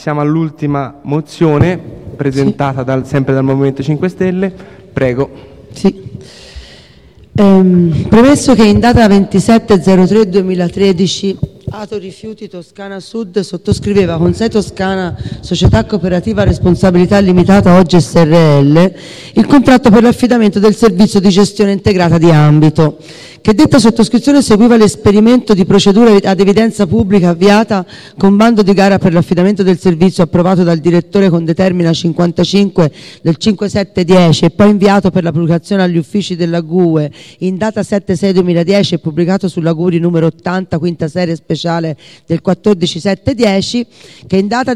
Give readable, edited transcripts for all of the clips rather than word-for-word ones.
Siamo all'ultima mozione presentata sempre dal Movimento 5 Stelle. Prego. Sì. Premesso che in data 27/03/2013 Ato Rifiuti Toscana Sud sottoscriveva con Sei Toscana Società Cooperativa a Responsabilità Limitata oggi SRL il contratto per l'affidamento del servizio di gestione integrata di ambito, che detta sottoscrizione seguiva l'esperimento di procedura ad evidenza pubblica avviata con bando di gara per l'affidamento del servizio approvato dal direttore con determina 55 del 5/7/10 e poi inviato per la pubblicazione agli uffici della GUE in data 7/6/2010 e pubblicato sulla GURI numero 80, quinta serie speciale del 14/7/10, che in data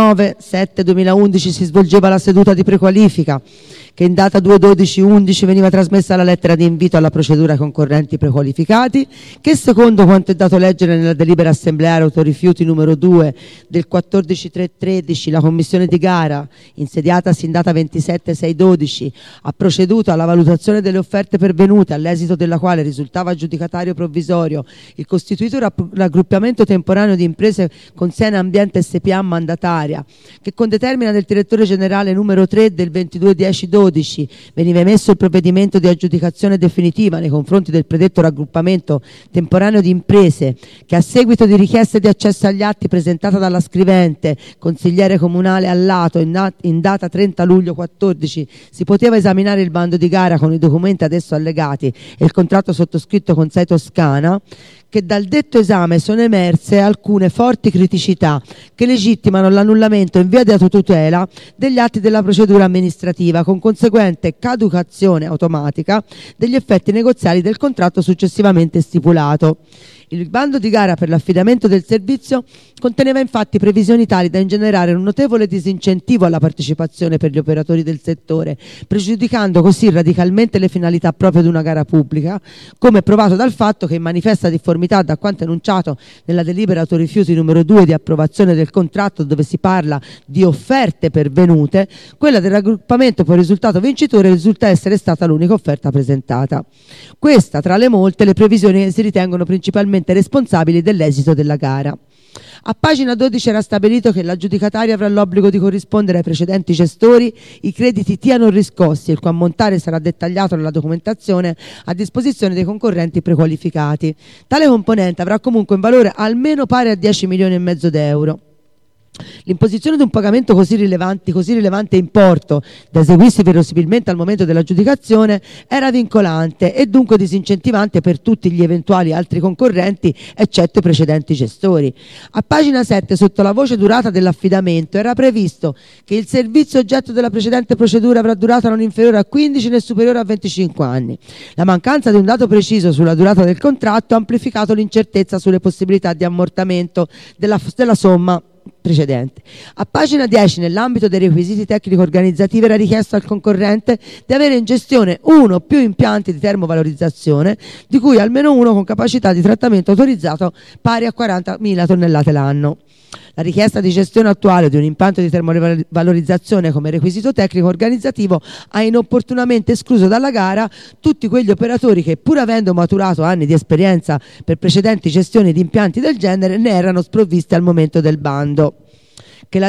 19/7/2011 si svolgeva la seduta di prequalifica, che in data 2/12/11 veniva trasmessa la lettera di invito alla procedura ai concorrenti prequalificati, che secondo quanto è dato leggere nella delibera assembleare autorifiuti numero 2 del 14/3/13, la commissione di gara, insediatasi in data 27/6/12, ha proceduto alla valutazione delle offerte pervenute, all'esito della quale risultava aggiudicatario provvisorio il costituito raggruppamento temporaneo di imprese con Siena Ambiente SPA mandataria, che con determina del direttore generale numero 3 del 22/10/12 veniva emesso il provvedimento di aggiudicazione definitiva nei confronti del predetto raggruppamento temporaneo di imprese, che a seguito di richieste di accesso agli atti presentata dalla scrivente consigliere comunale Allato in data 30 luglio 14 si poteva esaminare il bando di gara con i documenti ad esso allegati e il contratto sottoscritto con Sei Toscana, che dal detto esame sono emerse alcune forti criticità che legittimano l'annullamento in via di autotutela degli atti della procedura amministrativa, con conseguente caducazione automatica degli effetti negoziali del contratto successivamente stipulato. Il bando di gara per l'affidamento del servizio conteneva infatti previsioni tali da ingenerare un notevole disincentivo alla partecipazione per gli operatori del settore, pregiudicando così radicalmente le finalità proprie di una gara pubblica, come provato dal fatto che in manifesta difformità da quanto enunciato nella delibera autorifiuti numero 2 di approvazione del contratto, dove si parla di offerte pervenute, quella del raggruppamento poi risultato vincitore risulta essere stata l'unica offerta presentata. Questa tra le molte le previsioni che si ritengono principalmente responsabili dell'esito della gara. A pagina 12 era stabilito che l'aggiudicatario avrà l'obbligo di corrispondere ai precedenti gestori i crediti non riscossi, il cui ammontare sarà dettagliato nella documentazione a disposizione dei concorrenti prequalificati. Tale componente avrà comunque un valore almeno pari a 10,5 milioni di euro. L'imposizione di un pagamento così rilevante importo, da eseguirsi verosimilmente al momento dell'aggiudicazione, era vincolante e dunque disincentivante per tutti gli eventuali altri concorrenti, eccetto i precedenti gestori. A pagina 7, sotto la voce durata dell'affidamento, era previsto che il servizio oggetto della precedente procedura avrà durata non inferiore a 15 né superiore a 25 anni. La mancanza di un dato preciso sulla durata del contratto ha amplificato l'incertezza sulle possibilità di ammortamento della somma precedente. A pagina 10, nell'ambito dei requisiti tecnico-organizzativi, era richiesto al concorrente di avere in gestione uno o più impianti di termovalorizzazione, di cui almeno uno con capacità di trattamento autorizzato pari a 40.000 tonnellate l'anno. La richiesta di gestione attuale di un impianto di termovalorizzazione come requisito tecnico-organizzativo ha inopportunamente escluso dalla gara tutti quegli operatori che, pur avendo maturato anni di esperienza per precedenti gestioni di impianti del genere, ne erano sprovvisti al momento del bando. Che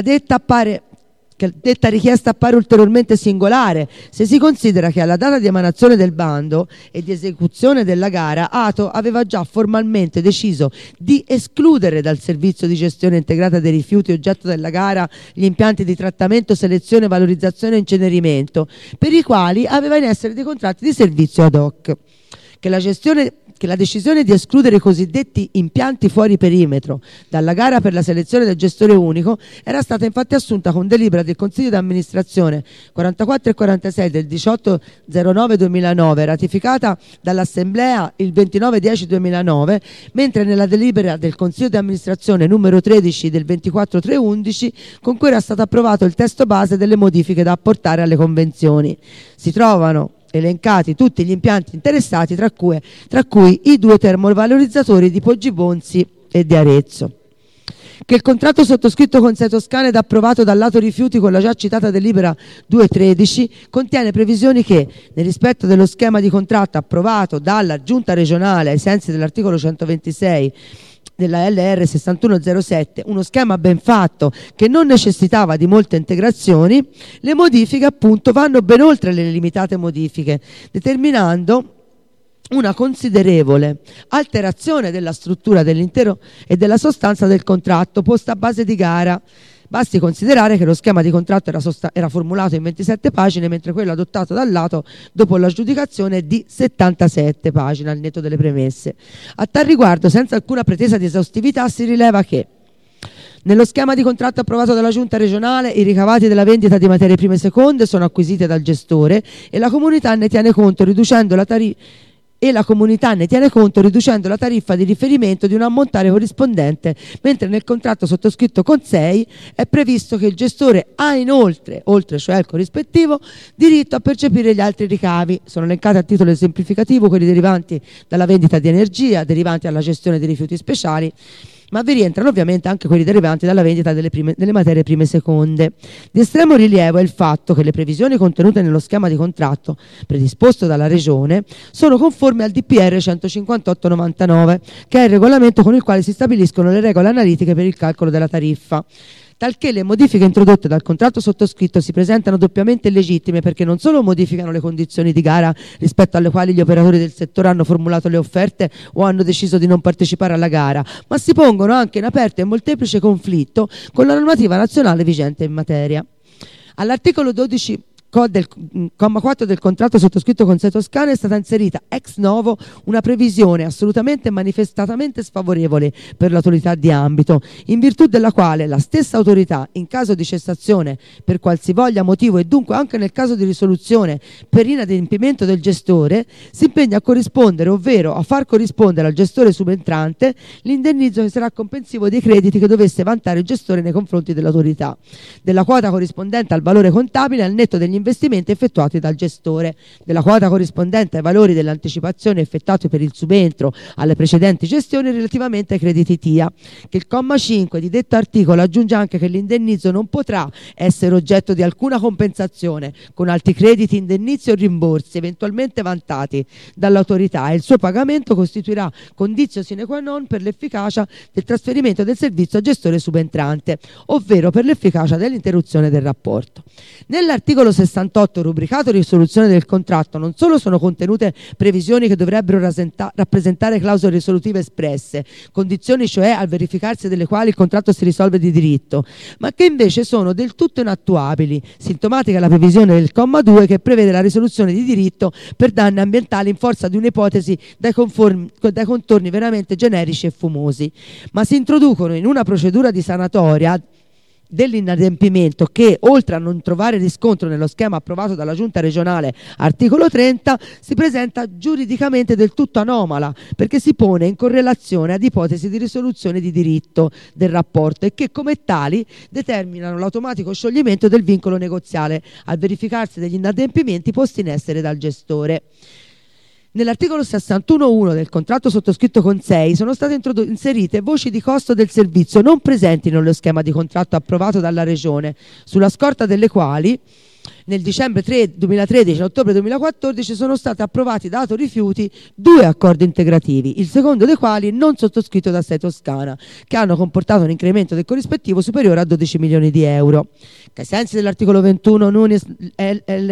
detta richiesta appare ulteriormente singolare se si considera che alla data di emanazione del bando e di esecuzione della gara Ato aveva già formalmente deciso di escludere dal servizio di gestione integrata dei rifiuti oggetto della gara gli impianti di trattamento, selezione, valorizzazione e incenerimento, per i quali aveva in essere dei contratti di servizio ad hoc. Che la decisione di escludere i cosiddetti impianti fuori perimetro dalla gara per la selezione del gestore unico era stata infatti assunta con delibera del Consiglio di amministrazione 44 e 46 del 18/09/2009, ratificata dall'Assemblea il 29/10/2009, mentre nella delibera del Consiglio di amministrazione numero 13 del 24/3/11, con cui era stato approvato il testo base delle modifiche da apportare alle convenzioni, si trovano elencati tutti gli impianti interessati, tra cui i 2 termovalorizzatori di Poggibonsi e di Arezzo. Che il contratto sottoscritto con Sei Toscana ed approvato dal lato rifiuti con la già citata delibera 2/13 contiene previsioni che, nel rispetto dello schema di contratto approvato dalla Giunta regionale ai sensi dell'articolo 126 della LR 6107, uno schema ben fatto che non necessitava di molte integrazioni, le modifiche appunto vanno ben oltre le limitate modifiche, determinando una considerevole alterazione della struttura dell'intero e della sostanza del contratto posta a base di gara. Basti considerare che lo schema di contratto era formulato in 27 pagine, mentre quello adottato dal lato dopo l'aggiudicazione è di 77 pagine al netto delle premesse. A tal riguardo, senza alcuna pretesa di esaustività, si rileva che nello schema di contratto approvato dalla Giunta regionale i ricavati della vendita di materie prime e seconde sono acquisiti dal gestore e la comunità ne tiene conto riducendo la tariffa di riferimento di un ammontare corrispondente, mentre nel contratto sottoscritto con SEI è previsto che il gestore ha inoltre, oltre cioè al corrispettivo, diritto a percepire gli altri ricavi. Sono elencati a titolo esemplificativo quelli derivanti dalla vendita di energia, derivanti dalla gestione dei rifiuti speciali, ma vi rientrano ovviamente anche quelli derivanti dalla vendita delle materie prime e seconde. Di estremo rilievo è il fatto che le previsioni contenute nello schema di contratto predisposto dalla Regione sono conformi al DPR 158/99, che è il regolamento con il quale si stabiliscono le regole analitiche per il calcolo della tariffa. Talché le modifiche introdotte dal contratto sottoscritto si presentano doppiamente illegittime perché non solo modificano le condizioni di gara rispetto alle quali gli operatori del settore hanno formulato le offerte o hanno deciso di non partecipare alla gara, ma si pongono anche in aperto e molteplice conflitto con la normativa nazionale vigente in materia. All'articolo 12 del comma 4 del contratto sottoscritto con SEI Toscana è stata inserita ex novo una previsione assolutamente manifestatamente sfavorevole per l'autorità di ambito, in virtù della quale la stessa autorità, in caso di cessazione per qualsivoglia motivo e dunque anche nel caso di risoluzione per inadempimento del gestore, si impegna a corrispondere, ovvero a far corrispondere al gestore subentrante l'indennizzo che sarà comprensivo dei crediti che dovesse vantare il gestore nei confronti dell'autorità, della quota corrispondente al valore contabile al netto degli investimenti effettuati dal gestore, della quota corrispondente ai valori dell'anticipazione effettuati per il subentro alle precedenti gestioni relativamente ai crediti TIA, che il comma 5 di detto articolo aggiunge anche che l'indennizzo non potrà essere oggetto di alcuna compensazione con altri crediti, indennizi o rimborsi eventualmente vantati dall'autorità e il suo pagamento costituirà conditio sine qua non per l'efficacia del trasferimento del servizio al gestore subentrante, ovvero per l'efficacia dell'interruzione del rapporto. Nell'articolo 68 rubricato risoluzione del contratto non solo sono contenute previsioni che dovrebbero rappresentare clausole risolutive espresse, condizioni cioè al verificarsi delle quali il contratto si risolve di diritto, ma che invece sono del tutto inattuabili, sintomatica la previsione del comma 2 che prevede la risoluzione di diritto per danni ambientali in forza di un'ipotesi dai contorni veramente generici e fumosi, ma si introducono in una procedura di sanatoria dell'inadempimento che, oltre a non trovare riscontro nello schema approvato dalla Giunta regionale articolo 30, si presenta giuridicamente del tutto anomala perché si pone in correlazione ad ipotesi di risoluzione di diritto del rapporto e che come tali determinano l'automatico scioglimento del vincolo negoziale al verificarsi degli inadempimenti posti in essere dal gestore. Nell'articolo 61.1 del contratto sottoscritto con SEI sono state inserite voci di costo del servizio non presenti nello schema di contratto approvato dalla Regione, sulla scorta delle quali nel dicembre 2013 e ottobre 2014 sono stati approvati da Ato Rifiuti 2 accordi integrativi, il secondo dei quali non sottoscritto da SEI Toscana, che hanno comportato un incremento del corrispettivo superiore a 12 milioni di euro. Che ai sensi dell'articolo 21 Nunis L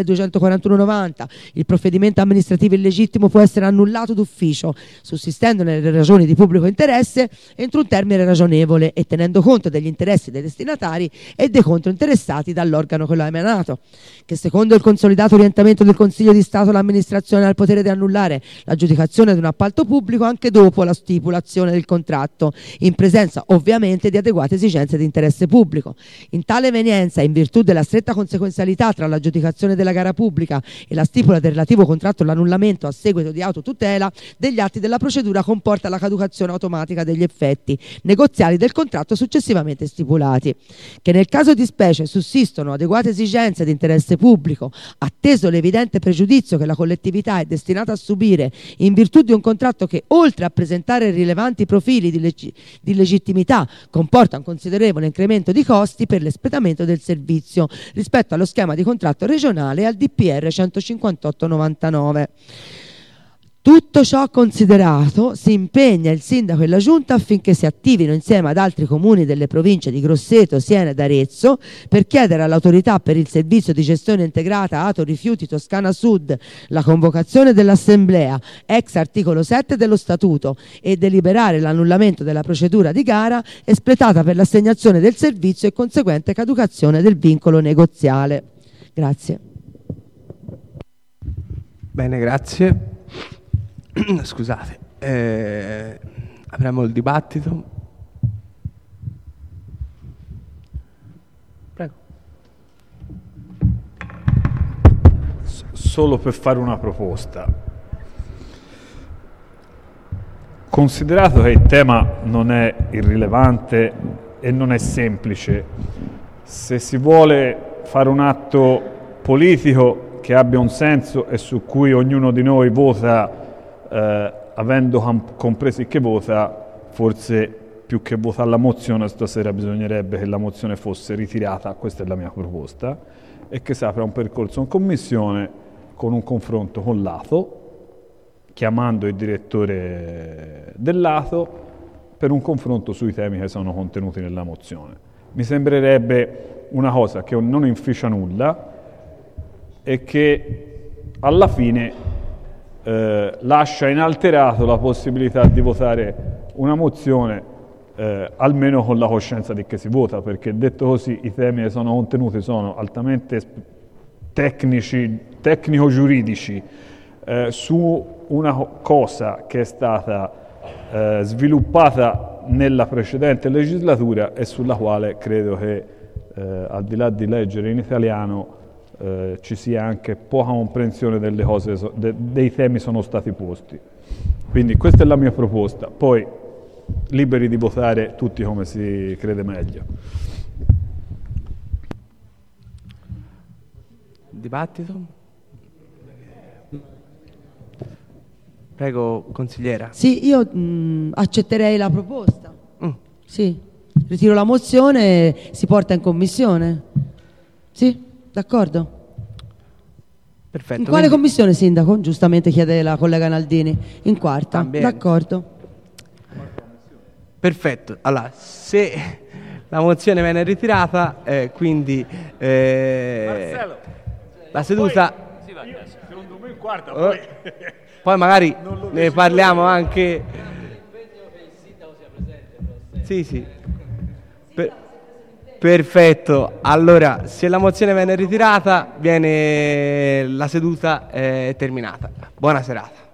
241/90 il provvedimento amministrativo illegittimo può essere annullato d'ufficio, sussistendo nelle ragioni di pubblico interesse entro un termine ragionevole e tenendo conto degli interessi dei destinatari e dei controinteressati dall'organo che lo ha emanato, che secondo il consolidato orientamento del Consiglio di Stato l'amministrazione ha il potere di annullare l'aggiudicazione di un appalto pubblico anche dopo la stipulazione del contratto, in presenza ovviamente di adeguate esigenze di interesse pubblico. In tale evenienza, in virtù della stretta conseguenzialità tra l'aggiudicazione della gara pubblica e la stipula del relativo contratto, l'annullamento a seguito di autotutela degli atti della procedura comporta la caducazione automatica degli effetti negoziali del contratto successivamente stipulati. Che nel caso di specie sussistono adeguate esigenze di interesse pubblico, atteso l'evidente pregiudizio che la collettività è destinata a subire in virtù di un contratto che, oltre a presentare rilevanti profili di legittimità, comporta un considerevole incremento di costi per l'espletamento del servizio rispetto allo schema di contratto regionale e al DPR 158/99. Tutto ciò considerato, si impegna il sindaco e la giunta affinché si attivino insieme ad altri comuni delle province di Grosseto, Siena ed Arezzo per chiedere all'autorità per il servizio di gestione integrata Ato Rifiuti Toscana Sud la convocazione dell'assemblea ex articolo 7 dello statuto e deliberare l'annullamento della procedura di gara espletata per l'assegnazione del servizio e conseguente caducazione del vincolo negoziale. Grazie. Bene, grazie. Scusate, apriamo il dibattito. Prego. Solo per fare una proposta. Considerato che il tema non è irrilevante e non è semplice, se si vuole fare un atto politico che abbia un senso e su cui ognuno di noi vota avendo compresi che vota, forse più che votare la mozione stasera bisognerebbe che la mozione fosse ritirata, questa è la mia proposta, e che si apra un percorso in commissione con un confronto con l'Ato, chiamando il direttore dell'Ato per un confronto sui temi che sono contenuti nella mozione. Mi sembrerebbe una cosa che non inficia nulla e che alla fine lascia inalterato la possibilità di votare una mozione almeno con la coscienza di che si vota, perché detto così i temi che sono contenuti sono altamente tecnico-giuridici su una cosa che è stata sviluppata nella precedente legislatura e sulla quale credo che al di là di leggere in italiano ci sia anche poca comprensione delle cose, dei temi sono stati posti. Quindi questa è la mia proposta, poi liberi di votare tutti come si crede meglio. Dibattito? Prego, consigliera. Sì, io accetterei la proposta. Sì, ritiro la mozione, si porta in commissione. Sì? D'accordo? Perfetto. In quale commissione, sindaco? Giustamente chiede la collega Naldini. In quarta. D'accordo. Perfetto. Allora, se la mozione viene ritirata, quindi Marcello, la seduta... secondo me in quarta, poi... Poi magari ne parliamo anche... Sì, sì. Perfetto, allora se la mozione viene ritirata la seduta è terminata. Buona serata.